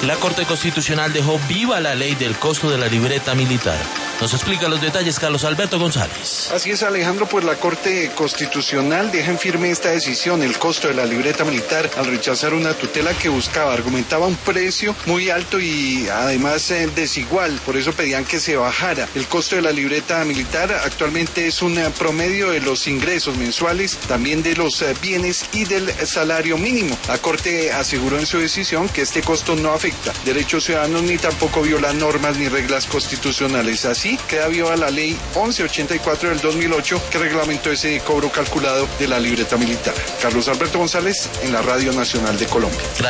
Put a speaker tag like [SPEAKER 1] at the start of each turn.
[SPEAKER 1] La Corte Constitucional dejó viva la ley del costo de la libreta militar. Nos explica los detalles Carlos Alberto González.
[SPEAKER 2] Así es, Alejandro, pues la Corte Constitucional deja en firme esta decisión, el costo de la libreta militar, al rechazar una tutela que argumentaba un precio muy alto y además desigual. Por eso pedían que se bajara el costo de la libreta militar. Actualmente es un promedio de los ingresos mensuales, también de los bienes y del salario mínimo. La Corte aseguró en su decisión que este costo no afecta derechos ciudadanos ni tampoco viola normas ni reglas constitucionales. Así queda viva la ley 1184 del 2008 que reglamentó ese cobro calculado de la libreta militar. Carlos Alberto González en la Radio Nacional de Colombia.